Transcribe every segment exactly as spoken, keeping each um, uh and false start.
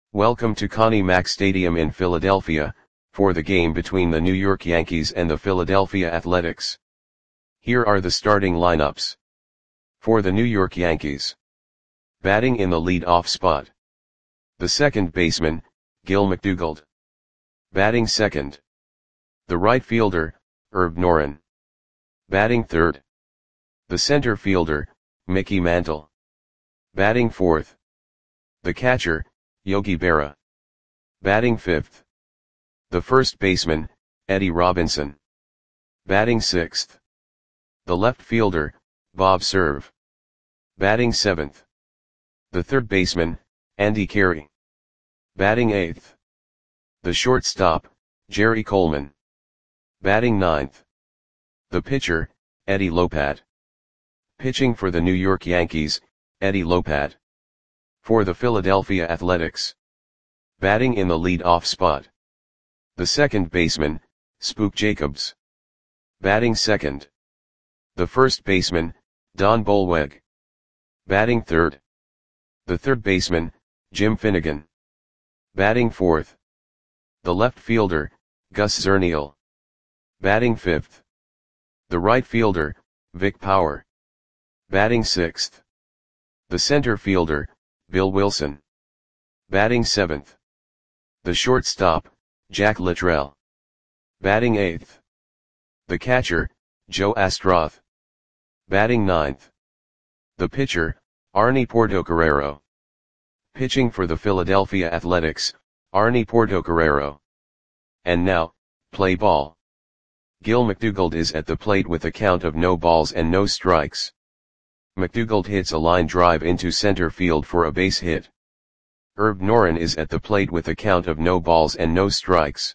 Welcome to Connie Mack Stadium in Philadelphia, for the game between the New York Yankees and the Philadelphia Athletics. Here are the starting lineups. For the New York Yankees. Batting in the lead-off spot. The second baseman, Gil McDougald. Batting second. The right fielder, Herb Noren. Batting third. The center fielder, Mickey Mantle. Batting fourth. The catcher, Yogi Berra. Batting fifth. The first baseman, Eddie Robinson. Batting sixth. The left fielder, Bob Cerv. Batting seventh. The third baseman, Andy Carey. Batting eighth. The shortstop, Jerry Coleman. Batting ninth. The pitcher, Eddie Lopat. Pitching for the New York Yankees, Eddie Lopat. For the Philadelphia Athletics. Batting in the lead-off spot. The second baseman, Spook Jacobs. Batting second. The first baseman, Don Bolweg. Batting third. The third baseman, Jim Finnegan. Batting fourth. The left fielder, Gus Zernial. Batting fifth. The right fielder, Vic Power. Batting sixth. The center fielder, Bill Wilson. Batting seventh. The shortstop, Jack Littrell. Batting eighth. The catcher, Joe Astroth. Batting ninth. The pitcher, Arnie Portocarrero. Pitching for the Philadelphia Athletics, Arnie Portocarrero. And now, play ball. Gil McDougald is at the plate with a count of no balls and no strikes. McDougald hits a line drive into center field for a base hit. Herb Noren is at the plate with a count of no balls and no strikes.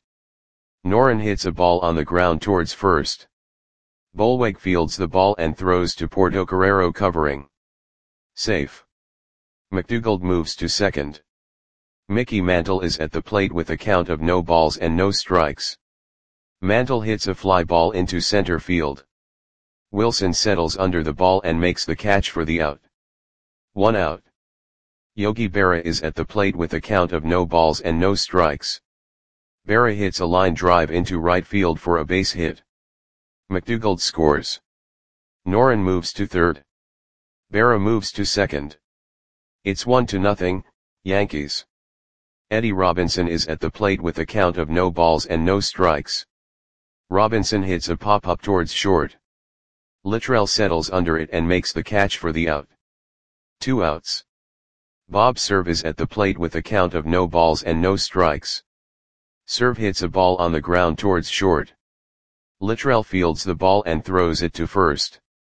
Noren hits a ball on the ground towards first. Bolweg fields the ball and throws to Portocarrero covering. Safe. McDougald moves to second. Mickey Mantle is at the plate with a count of no balls and no strikes. Mantle hits a fly ball into center field. Wilson settles under the ball and makes the catch for the out. One out. Yogi Berra is at the plate with a count of no balls and no strikes. Berra hits a line drive into right field for a base hit. McDougald scores. Noren moves to third. Berra moves to second. It's one to nothing, Yankees. Eddie Robinson is at the plate with a count of no balls and no strikes. Robinson hits a pop-up towards short. Littrell settles under it and makes the catch for the out. Two outs. Bob Cerv is at the plate with a count of no balls and no strikes. Cerv hits a ball on the ground towards short. Littrell fields the ball and throws it to first.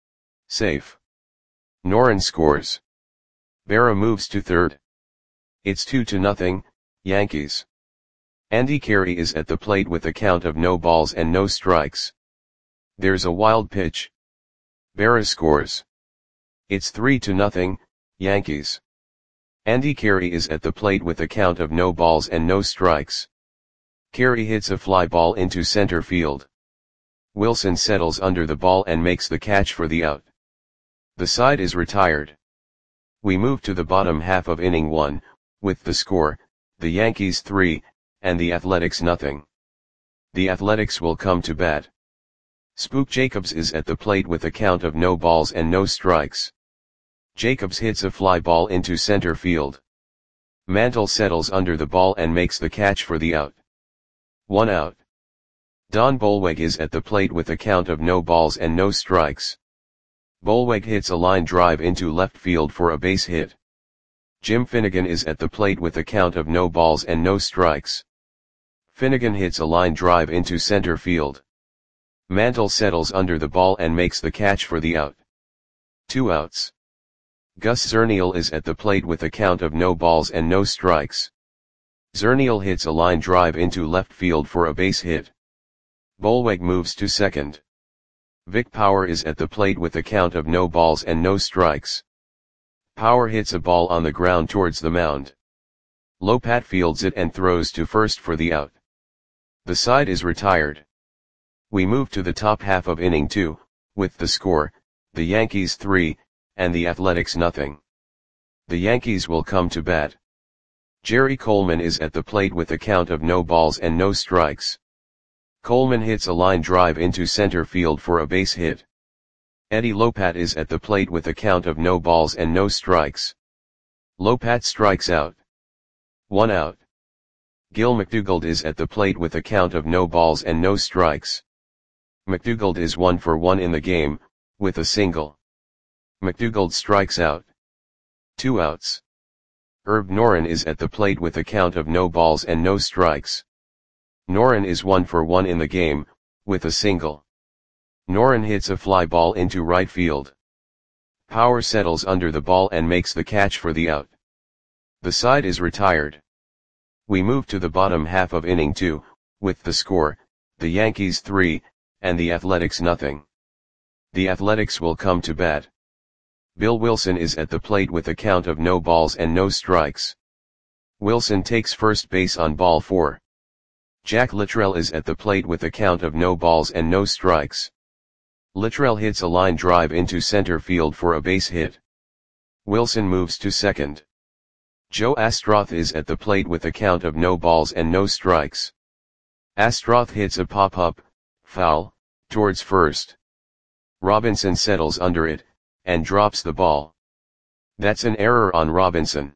Safe. Noren scores. Berra moves to third. It's two to nothing, Yankees. Andy Carey is at the plate with a count of no balls and no strikes. There's a wild pitch. Berra scores. It's three to nothing, Yankees. Andy Carey is at the plate with a count of no balls and no strikes. Carey hits a fly ball into center field. Wilson settles under the ball and makes the catch for the out. The side is retired. We move to the bottom half of inning one, with the score, the Yankees three, and the Athletics nothing. The Athletics will come to bat. Spook Jacobs is at the plate with a count of no balls and no strikes. Jacobs hits a fly ball into center field. Mantle settles under the ball and makes the catch for the out. One out. Don Bolweg is at the plate with a count of no balls and no strikes. Bolweg hits a line drive into left field for a base hit. Jim Finnegan is at the plate with a count of no balls and no strikes. Finnegan hits a line drive into center field. Mantle settles under the ball and makes the catch for the out. Two outs. Gus Zernial is at the plate with a count of no balls and no strikes. Zernial hits a line drive into left field for a base hit. Bolweg moves to second. Vic Power is at the plate with a count of no balls and no strikes. Power hits a ball on the ground towards the mound. Lopat fields it and throws to first for the out. The side is retired. We move to the top half of inning two, with the score, the Yankees three, and the Athletics nothing. The Yankees will come to bat. Jerry Coleman is at the plate with a count of no balls and no strikes. Coleman hits a line drive into center field for a base hit. Eddie Lopat is at the plate with a count of no balls and no strikes. Lopat strikes out. One out. Gil McDougald is at the plate with a count of no balls and no strikes. McDougald is one for one in the game, with a single. McDougald strikes out. Two outs. Herb Noren is at the plate with a count of no balls and no strikes. Noren is one for one in the game, with a single. Noren hits a fly ball into right field. Power settles under the ball and makes the catch for the out. The side is retired. We move to the bottom half of inning two, with the score, the Yankees three, and the Athletics nothing. The Athletics will come to bat. Bill Wilson is at the plate with a count of no balls and no strikes. Wilson takes first base on ball four. Jack Littrell is at the plate with a count of no balls and no strikes. Littrell hits a line drive into center field for a base hit. Wilson moves to second. Joe Astroth is at the plate with a count of no balls and no strikes. Astroth hits a pop-up, foul, towards first. Robinson settles under it, and drops the ball. That's an error on Robinson.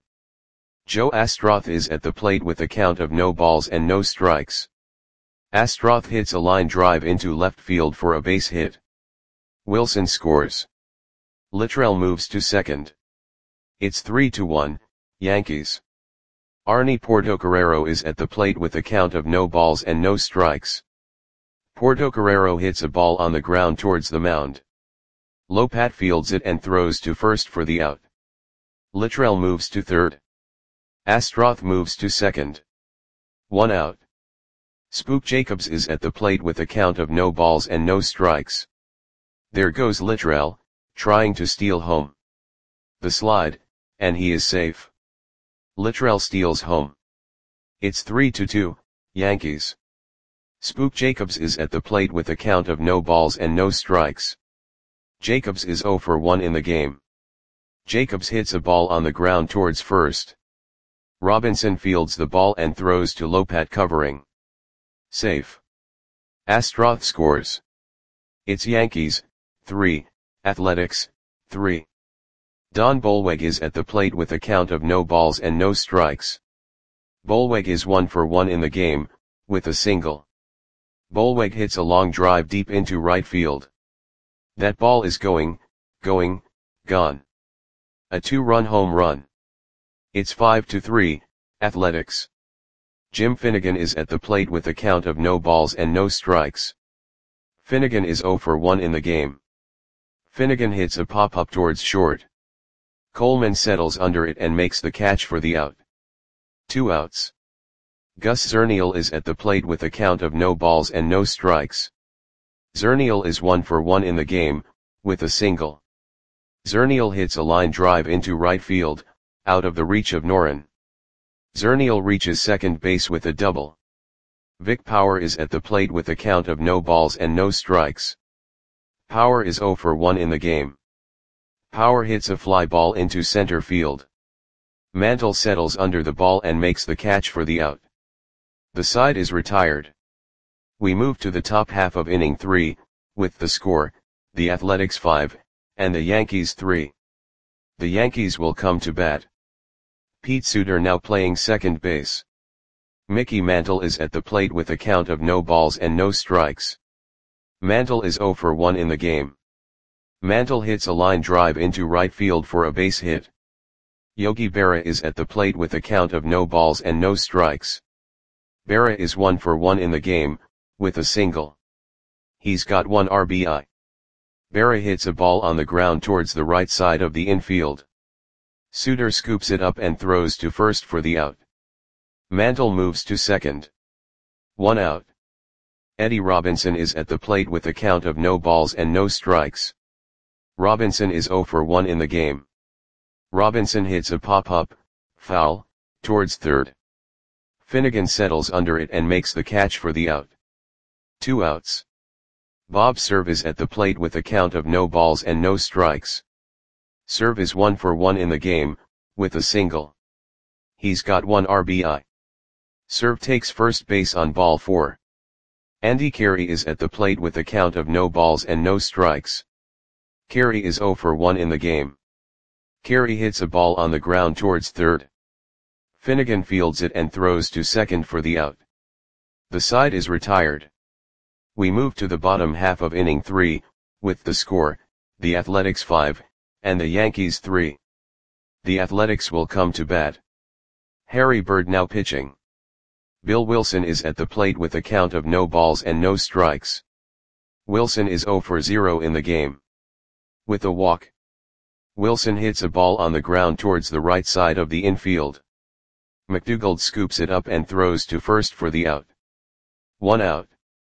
Joe Astroth is at the plate with a count of no balls and no strikes. Astroth hits a line drive into left field for a base hit. Wilson scores. Littrell moves to second. It's three to one, Yankees. Arnie Portocarrero is at the plate with a count of no balls and no strikes. Portocarrero hits a ball on the ground towards the mound. Lopat fields it and throws to first for the out. Littrell moves to third. Astroth moves to second. One out. Spook Jacobs is at the plate with a count of no balls and no strikes. There goes Littrell, trying to steal home. The slide, and he is safe. Littrell steals home. It's three to two, Yankees. Spook Jacobs is at the plate with a count of no balls and no strikes. Jacobs is zero for one in the game. Jacobs hits a ball on the ground towards first. Robinson fields the ball and throws to Lopat covering. Safe. Astroth scores. It's Yankees, three, Athletics, three. Don Bolweg is at the plate with a count of no balls and no strikes. Bolweg is one for one in the game, with a single. Bolweg hits a long drive deep into right field. That ball is going, going, gone. A two-run home run. It's five to three, Athletics. Jim Finnegan is at the plate with a count of no balls and no strikes. Finnegan is zero for one in the game. Finnegan hits a pop-up towards short. Coleman settles under it and makes the catch for the out. Two outs. Gus Zernial is at the plate with a count of no balls and no strikes. Zernial is one for one in the game, with a single. Zernial hits a line drive into right field, out of the reach of Noren. Zernial reaches second base with a double. Vic Power is at the plate with a count of no balls and no strikes. Power is zero for one in the game. Power hits a fly ball into center field. Mantle settles under the ball and makes the catch for the out. The side is retired. We move to the top half of inning three, with the score, the Athletics five, and the Yankees three. The Yankees will come to bat. Pete Suter now playing second base. Mickey Mantle is at the plate with a count of no balls and no strikes. Mantle is zero for one in the game. Mantle hits a line drive into right field for a base hit. Yogi Berra is at the plate with a count of no balls and no strikes. Berra is one for one in the game, with a single. He's got one R B I. Berra hits a ball on the ground towards the right side of the infield. Suter scoops it up and throws to first for the out. Mantle moves to second. One out. Eddie Robinson is at the plate with a count of no balls and no strikes. Robinson is zero for one in the game. Robinson hits a pop-up, foul, towards third. Finnegan settles under it and makes the catch for the out. Two outs. Bob Cerv is at the plate with a count of no balls and no strikes. Cerv is one for one in the game, with a single. He's got one R B I. Serve takes first base on ball four. Andy Carey is at the plate with a count of no balls and no strikes. Carey is zero for one in the game. Carey hits a ball on the ground towards third. Finnegan fields it and throws to second for the out. The side is retired. We move to the bottom half of inning three, with the score, the Athletics five, and the Yankees three. The Athletics will come to bat. Harry Bird now pitching. Bill Wilson is at the plate with a count of no balls and no strikes. Wilson is zero for zero in the game. With a walk, Wilson hits a ball on the ground towards the right side of the infield. McDougald scoops it up and throws to first for the out. One out.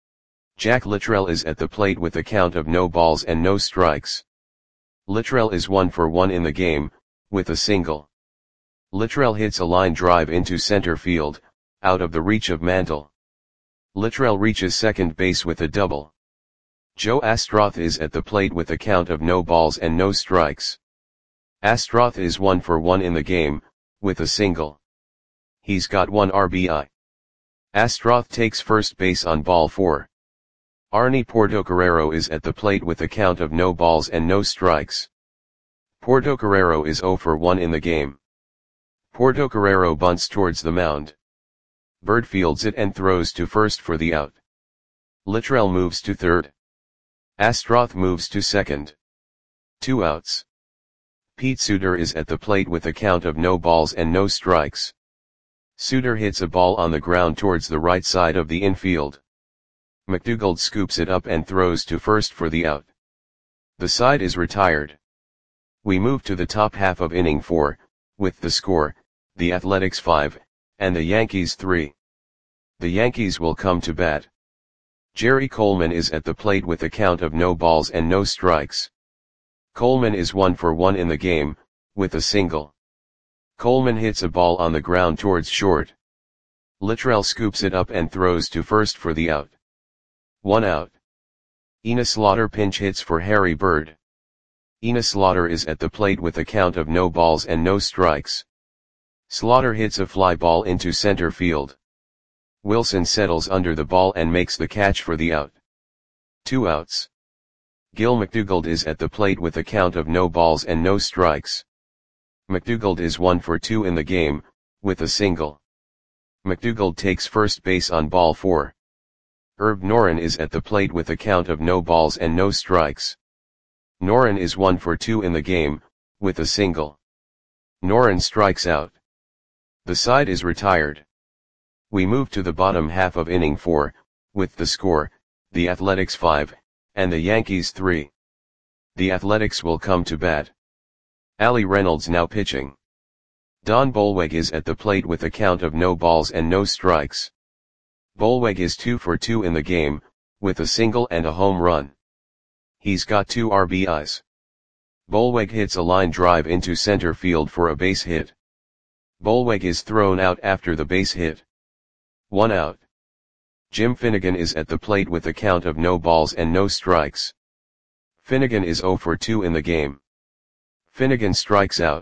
Jack Littrell is at the plate with a count of no balls and no strikes. Littrell is one for one in the game, with a single. Littrell hits a line drive into center field, out of the reach of Mantle. Littrell reaches second base with a double. Joe Astroth is at the plate with a count of no balls and no strikes. Astroth is one for one in the game, with a single. He's got one R B I. Astroth takes first base on ball four. Arnie Portocarrero is at the plate with a count of no balls and no strikes. Portocarrero is zero for one in the game. Portocarrero bunts towards the mound. Bird fields it and throws to first for the out. Littrell moves to third. Astroth moves to second. Two outs. Pete Suter is at the plate with a count of no balls and no strikes. Suter hits a ball on the ground towards the right side of the infield. McDougald scoops it up and throws to first for the out. The side is retired. We move to the top half of inning four, with the score, the Athletics five, and the Yankees three. The Yankees will come to bat. Jerry Coleman is at the plate with a count of no balls and no strikes. Coleman is one for one in the game, with a single. Coleman hits a ball on the ground towards short. Littrell scoops it up and throws to first for the out. One out. Ina Slaughter pinch hits for Harry Bird. Ina Slaughter is at the plate with a count of no balls and no strikes. Slaughter hits a fly ball into center field. Wilson settles under the ball and makes the catch for the out. Two outs. Gil McDougald is at the plate with a count of no balls and no strikes. McDougald is one for two in the game, with a single. McDougald takes first base on ball four. Herb Noren is at the plate with a count of no balls and no strikes. Noren is one for two in the game, with a single. Noren strikes out. The side is retired. We move to the bottom half of inning four, with the score, the Athletics five, and the Yankees three. The Athletics will come to bat. Ali Reynolds now pitching. Don Bolweg is at the plate with a count of no balls and no strikes. Bolweg is two for two in the game, with a single and a home run. He's got two R B Is. Bolweg hits a line drive into center field for a base hit. Bolweg is thrown out after the base hit. One out. Jim Finnegan is at the plate with a count of no balls and no strikes. Finnegan is zero for two in the game. Finnegan strikes out.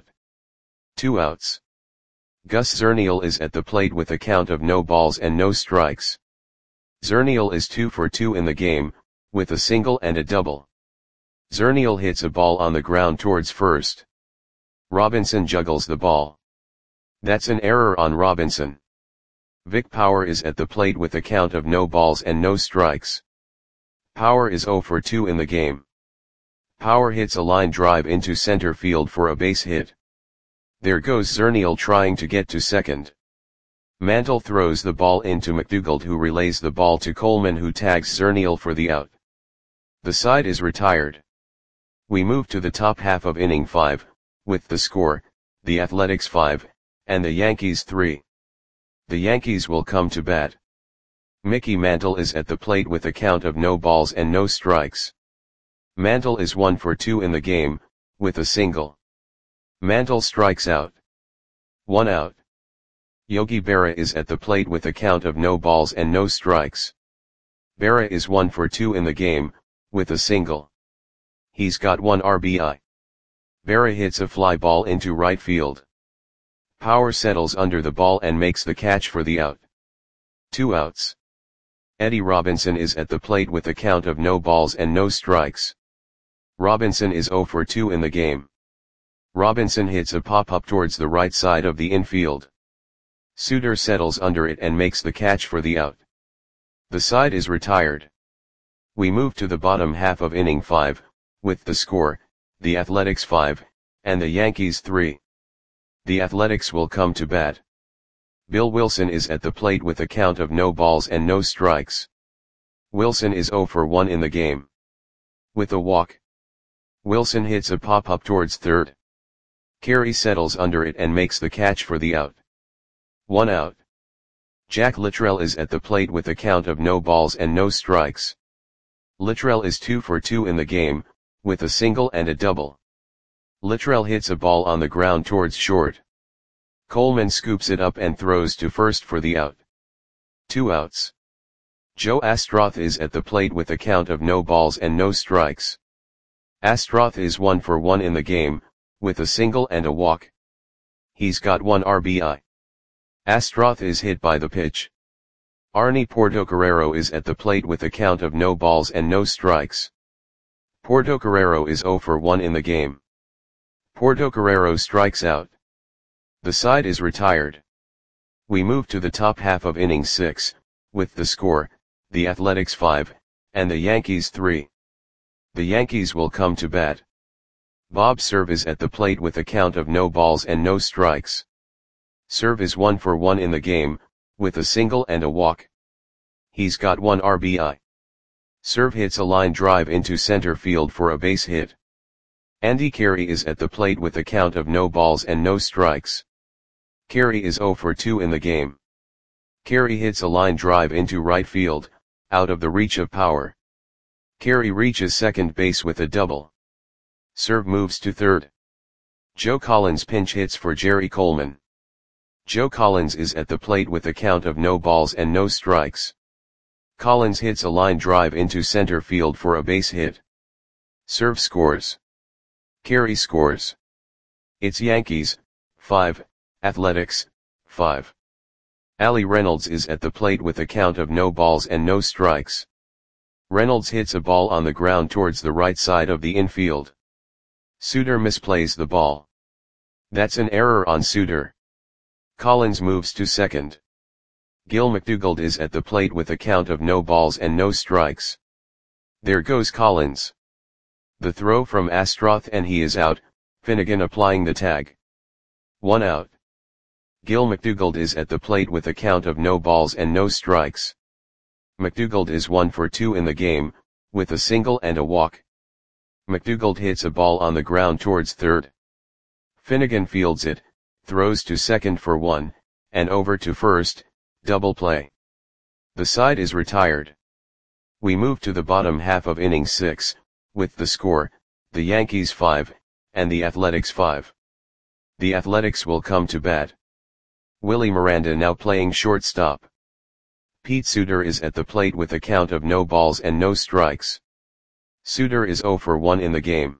Two outs. Gus Zernial is at the plate with a count of no balls and no strikes. Zernial is two for two in the game, with a single and a double. Zernial hits a ball on the ground towards first. Robinson juggles the ball. That's an error on Robinson. Vic Power is at the plate with a count of no balls and no strikes. Power is zero for two in the game. Power hits a line drive into center field for a base hit. There goes Zernial trying to get to second. Mantle throws the ball into McDougald, who relays the ball to Coleman, who tags Zernial for the out. The side is retired. We move to the top half of inning five, with the score, the Athletics five, and the Yankees three. The Yankees will come to bat. Mickey Mantle is at the plate with a count of no balls and no strikes. Mantle is one for two in the game, with a single. Mantle strikes out. One out. Yogi Berra is at the plate with a count of no balls and no strikes. Berra is one for two in the game, with a single. He's got one R B I. Berra hits a fly ball into right field. Power settles under the ball and makes the catch for the out. Two outs. Eddie Robinson is at the plate with a count of no balls and no strikes. Robinson is oh for two in the game. Robinson hits a pop-up towards the right side of the infield. Suter settles under it and makes the catch for the out. The side is retired. We move to the bottom half of inning five, with the score, the Athletics five, and the Yankees three. The Athletics will come to bat. Bill Wilson is at the plate with a count of no balls and no strikes. Wilson is oh for one in the game. With a walk, Wilson hits a pop-up towards third. Carey settles under it and makes the catch for the out. One out. Jack Littrell is at the plate with a count of no balls and no strikes. Littrell is two for two in the game, with a single and a double. Littrell hits a ball on the ground towards short. Coleman scoops it up and throws to first for the out. Two outs. Joe Astroth is at the plate with a count of no balls and no strikes. Astroth is one for one in the game, with a single and a walk. He's got one R B I. Astroth is hit by the pitch. Arnie Portocarrero is at the plate with a count of no balls and no strikes. Portocarrero is oh for one in the game. Portocarrero strikes out. The side is retired. We move to the top half of inning six, with the score, the Athletics five, and the Yankees three. The Yankees will come to bat. Bob Cerv is at the plate with a count of no balls and no strikes. Cerv is one for one in the game, with a single and a walk. He's got one R B I. Cerv hits a line drive into center field for a base hit. Andy Carey is at the plate with a count of no balls and no strikes. Carey is oh for two in the game. Carey hits a line drive into right field, out of the reach of power. Carey reaches second base with a double. Cerv moves to third. Joe Collins pinch hits for Jerry Coleman. Joe Collins is at the plate with a count of no balls and no strikes. Collins hits a line drive into center field for a base hit. Cerv scores. Carey scores. It's Yankees, five, Athletics, five. Ali Reynolds is at the plate with a count of no balls and no strikes. Reynolds hits a ball on the ground towards the right side of the infield. Suter misplays the ball. That's an error on Suter. Collins moves to second. Gil McDougald is at the plate with a count of no balls and no strikes. There goes Collins. The throw from Astroth and he is out, Finnegan applying the tag. One out. Gil McDougald is at the plate with a count of no balls and no strikes. McDougald is one for two in the game, with a single and a walk. McDougald hits a ball on the ground towards third. Finnegan fields it, throws to second for one, and over to first, double play. The side is retired. We move to the bottom half of inning six, with the score, the Yankees five, and the Athletics five. The Athletics will come to bat. Willie Miranda now playing shortstop. Pete Suter is at the plate with a count of no balls and no strikes. Suter is oh for one in the game.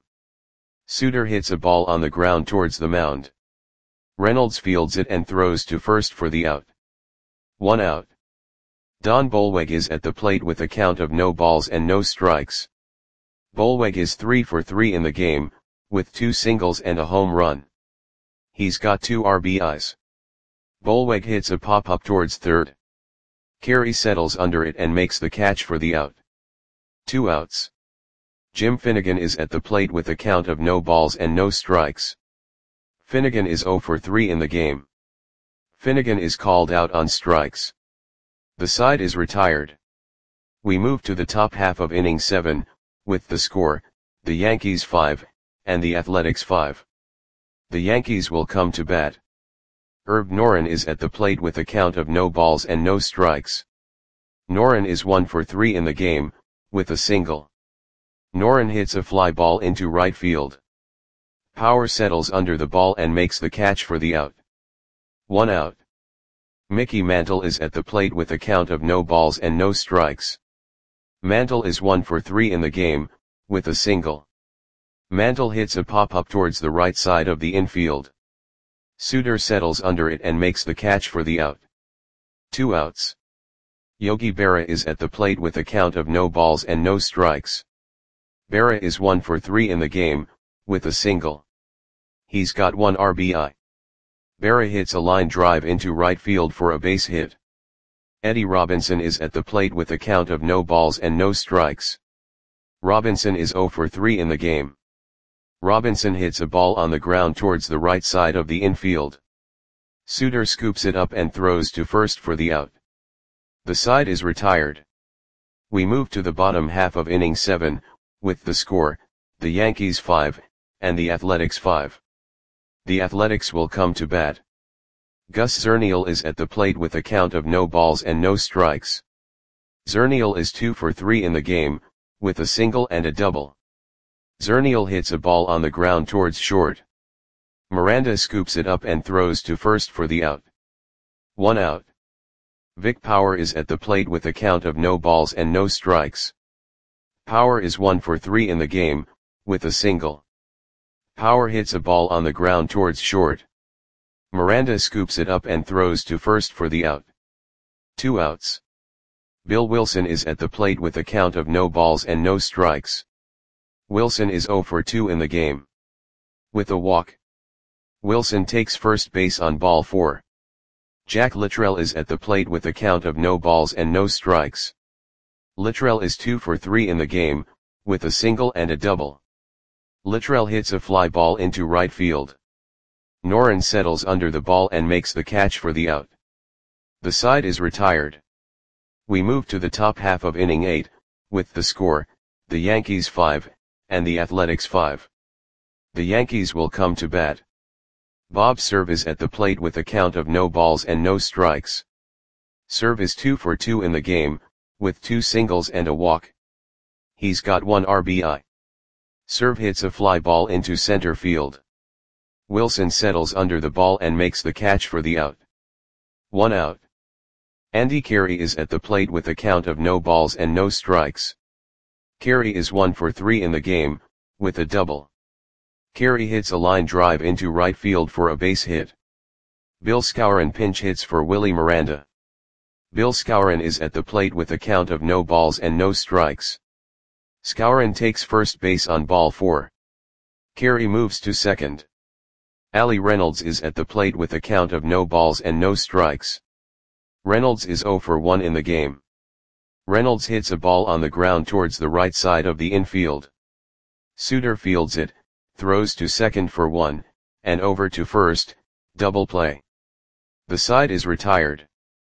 Suter hits a ball on the ground towards the mound. Reynolds fields it and throws to first for the out. One out. Don Bolweg is at the plate with a count of no balls and no strikes. Bolweg is three for three in the game, with two singles and a home run. He's got two R B Is. Bolweg hits a pop-up towards third. Carey settles under it and makes the catch for the out. Two outs. Jim Finnegan is at the plate with a count of no balls and no strikes. Finnegan is oh for three in the game. Finnegan is called out on strikes. The side is retired. We move to the top half of inning seven, with the score, the Yankees five, and the Athletics five. The Yankees will come to bat. Herb Noren is at the plate with a count of no balls and no strikes. Noren is one for three in the game, with a single. Noren hits a fly ball into right field. Power settles under the ball and makes the catch for the out. One out. Mickey Mantle is at the plate with a count of no balls and no strikes. Mantle is one for three in the game, with a single. Mantle hits a pop-up towards the right side of the infield. Suitor settles under it and makes the catch for the out. Two outs. Yogi Berra is at the plate with a count of no balls and no strikes. Berra is one for three in the game, with a single. He's got one R B I. Berra hits a line drive into right field for a base hit. Eddie Robinson is at the plate with a count of no balls and no strikes. Robinson is zero for three in the game. Robinson hits a ball on the ground towards the right side of the infield. Suitor scoops it up and throws to first for the out. The side is retired. We move to the bottom half of inning seven, with the score, the Yankees five, and the Athletics five. The Athletics will come to bat. Gus Zernial is at the plate with a count of no balls and no strikes. Zernial is two for three in the game, with a single and a double. Zernial hits a ball on the ground towards short. Miranda scoops it up and throws to first for the out. One out. Vic Power is at the plate with a count of no balls and no strikes. Power is one for three in the game, with a single. Power hits a ball on the ground towards short. Miranda scoops it up and throws to first for the out. Two outs. Bill Wilson is at the plate with a count of no balls and no strikes. Wilson is zero for two in the game. With a walk. Wilson takes first base on ball four. Jack Littrell is at the plate with a count of no balls and no strikes. Littrell is two for three in the game, with a single and a double. Littrell hits a fly ball into right field. Noren settles under the ball and makes the catch for the out. The side is retired. We move to the top half of inning eight, with the score, the Yankees five, and the Athletics five. The Yankees will come to bat. Bob Cerv is at the plate with a count of no balls and no strikes. Cerv is two for two in the game, with two singles and a walk. He's got one R B I. Cerv hits a fly ball into center field. Wilson settles under the ball and makes the catch for the out. One out. Andy Carey is at the plate with a count of no balls and no strikes. Carey is one for three in the game, with a double. Carey hits a line drive into right field for a base hit. Bill Skowron pinch hits for Willie Miranda. Bill Skowron is at the plate with a count of no balls and no strikes. Skowron takes first base on ball four. Carey moves to second. Ali Reynolds is at the plate with a count of no balls and no strikes. Reynolds is zero for one in the game. Reynolds hits a ball on the ground towards the right side of the infield. Suitor fields it, throws to second for one, and over to first, double play. The side is retired.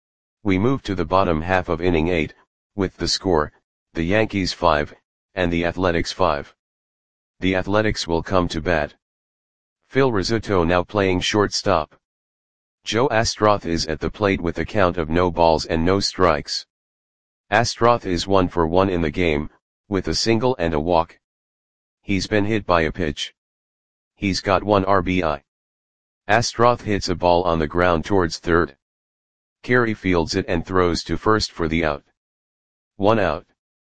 We move to the bottom half of inning eight, with the score, the Yankees five, and the Athletics five. The Athletics will come to bat. Phil Rizzuto now playing shortstop. Joe Astroth is at the plate with a count of no balls and no strikes. Astroth is one for one in the game, with a single and a walk. He's been hit by a pitch. He's got one R B I. Astroth hits a ball on the ground towards third. Carey fields it and throws to first for the out. One out.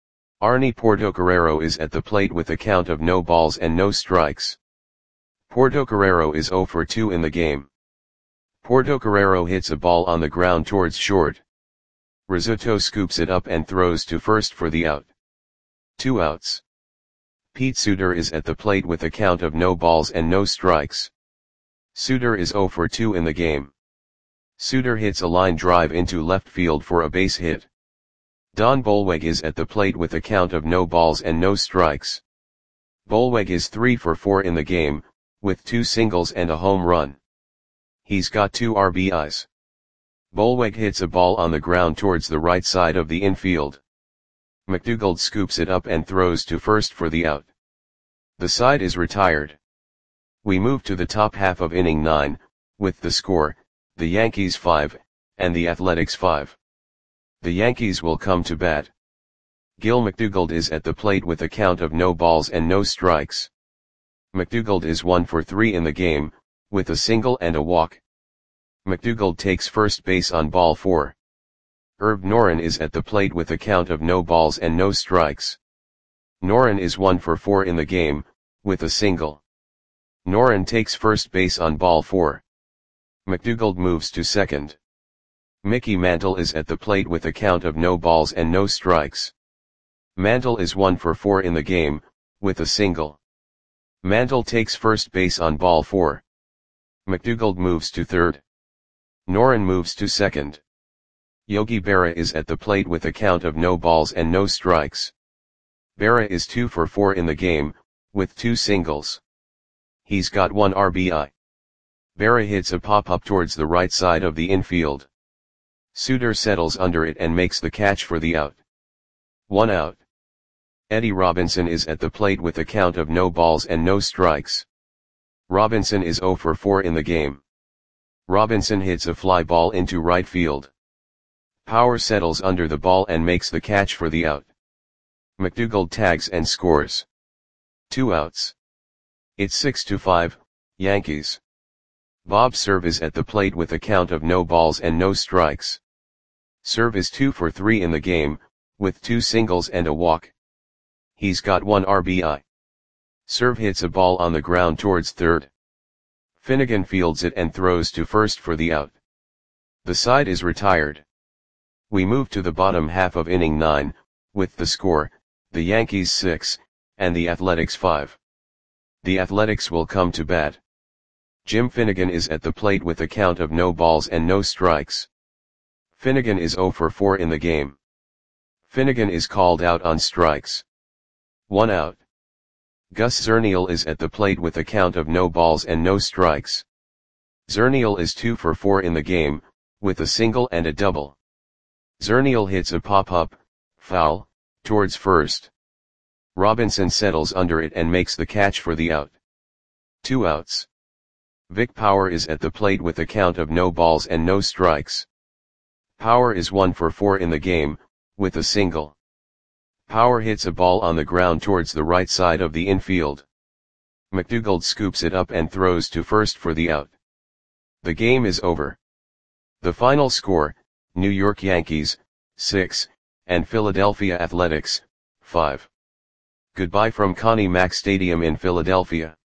Arnie Portocarrero is at the plate with a count of no balls and no strikes. Portocarrero is zero for two in the game. Portocarrero hits a ball on the ground towards short. Rizzuto scoops it up and throws to first for the out. Two outs. Pete Suter is at the plate with a count of no balls and no strikes. Suter is zero for two in the game. Suter hits a line drive into left field for a base hit. Don Bolweg is at the plate with a count of no balls and no strikes. Bolweg is three for four in the game, with two singles and a home run. He's got two R B Is. Bolweg hits a ball on the ground towards the right side of the infield. McDougald scoops it up and throws to first for the out. The side is retired. We move to the top half of inning nine, with the score, the Yankees five, and the Athletics five. The Yankees will come to bat. Gil McDougald is at the plate with a count of no balls and no strikes. McDougald is one for three in the game, with a single and a walk. McDougald takes first base on ball four. Herb Noren is at the plate with a count of no balls and no strikes. Noren is one for four in the game, with a single. Noren takes first base on ball four. McDougald moves to second. Mickey Mantle is at the plate with a count of no balls and no strikes. Mantle is one for four in the game, with a single. Mantle takes first base on ball four. McDougald moves to third. Noren moves to second. Yogi Berra is at the plate with a count of no balls and no strikes. Berra is two for four in the game, with two singles. He's got one R B I. Berra hits a pop-up towards the right side of the infield. Suter settles under it and makes the catch for the out. One out. Eddie Robinson is at the plate with a count of no balls and no strikes. Robinson is zero for four in the game. Robinson hits a fly ball into right field. Power settles under the ball and makes the catch for the out. McDougald tags and scores. Two outs. It's six to five, Yankees. Bob Cerv is at the plate with a count of no balls and no strikes. Cerv is two for three in the game, with two singles and a walk. He's got one R B I. Cerv hits a ball on the ground towards third. Finnegan fields it and throws to first for the out. The side is retired. We move to the bottom half of inning nine, with the score, the Yankees six, and the Athletics five. The Athletics will come to bat. Jim Finnegan is at the plate with a count of no balls and no strikes. Finnegan is zero for four in the game. Finnegan is called out on strikes. One out. Gus Zernial is at the plate with a count of no balls and no strikes. Zernial is two for four in the game, with a single and a double. Zernial hits a pop-up, foul, towards first. Robinson settles under it and makes the catch for the out. Two outs. Vic Power is at the plate with a count of no balls and no strikes. Power is one for four in the game, with a single. Power hits a ball on the ground towards the right side of the infield. McDougald scoops it up and throws to first for the out. The game is over. The final score, New York Yankees, six, and Philadelphia Athletics, five. Goodbye from Connie Mack Stadium in Philadelphia.